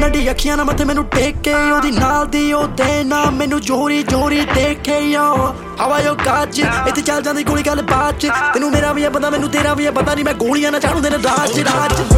ਨਡੀ ਅੱਖੀਆਂ ਨਾਲ ਮੱਥੇ ਮੈਨੂੰ ਟੇਕੇ ਉਹਦੀ ਨਾਲ ਦੀ ਉਹ ਦੇ ਨਾ ਮੈਨੂੰ ਜੋਰੀ ਜੋਰੀ ਦੇਖੇ ਹਵਾ ਜੋ ਕਾਜ ਇੱਥੇ ਚੱਲ ਜਾਂਦੀ ਗੋਲੀ ਗੱਲ ਬਾਤ ਚ ਤੈਨੂੰ ਮੇਰਾ ਵੀ ਆ ਪਤਾ ਮੈਨੂੰ ਤੇਰਾ ਵੀ ਆ ਪਤਾ ਨਹੀਂ ਮੈਂ ਗੋਲੀਆਂ ਨਾ ਚਾੜੂ ਦਿਨ ਰਾਜ ਰਾਜ